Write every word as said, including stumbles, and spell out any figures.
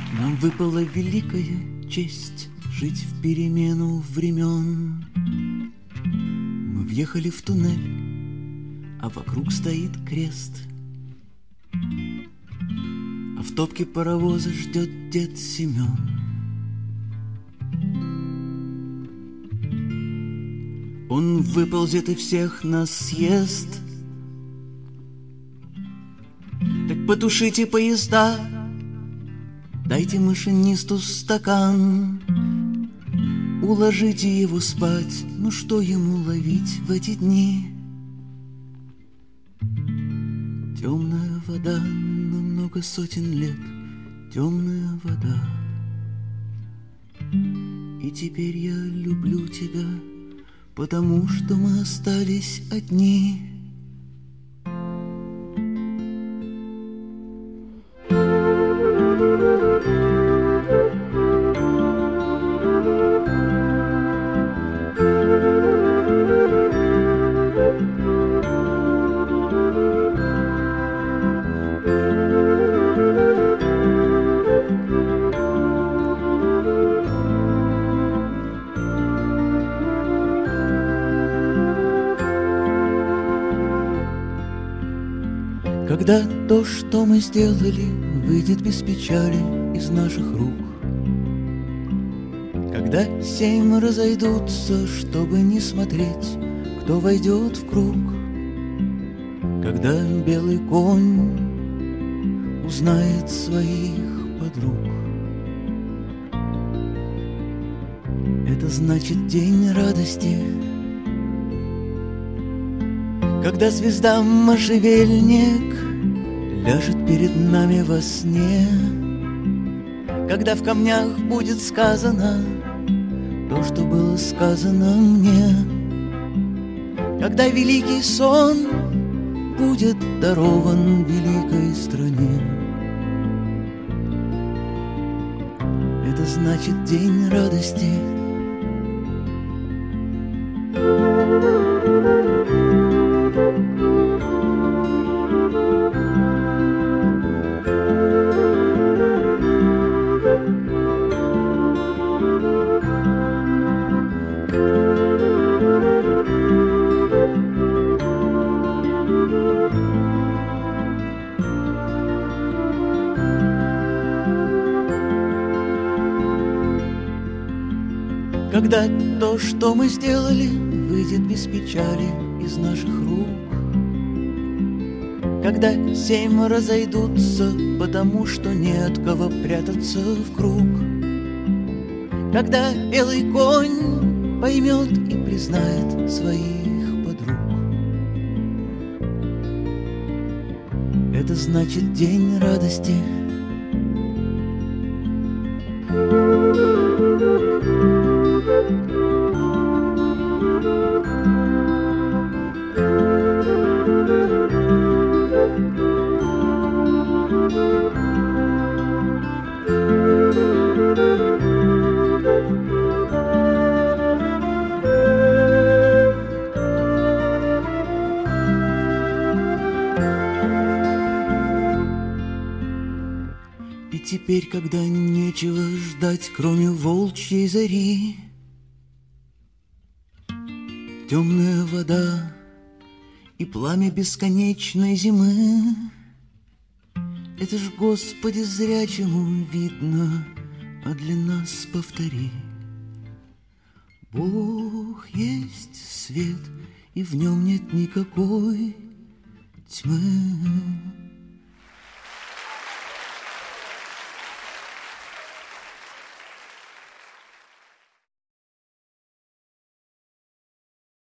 Нам выпала великая честь жить в перемену времен. Мы въехали в туннель, а вокруг стоит крест. А в топке паровоза ждет дед Семен. Он выползет и всех нас съест. Так потушите поезда, дайте машинисту стакан, уложите его спать, ну что ему ловить в эти дни? Темная вода на много сотен лет, темная вода. И теперь я люблю тебя, потому что мы остались одни. Когда то, что мы сделали, выйдет без печали из наших рук, когда семь разойдутся, чтобы не смотреть, кто войдет в круг, когда белый конь узнает своих подруг, это значит день радости. Когда звезда можжевельник ляжет перед нами во сне, когда в камнях будет сказано то, что было сказано мне, когда великий сон будет дарован великой стране, это значит день радости. Когда то, что мы сделали, выйдет без печали из наших рук, когда семь разойдутся, потому что не от кого прятаться в круг, когда белый конь поймет и признает своих подруг, это значит день радости. И теперь, когда нечего ждать, кроме волчьей зари, темная вода и пламя бесконечной зимы, это ж, Господи, зрячему видно, а для нас повтори. Бог есть свет, и в нем нет никакой тьмы.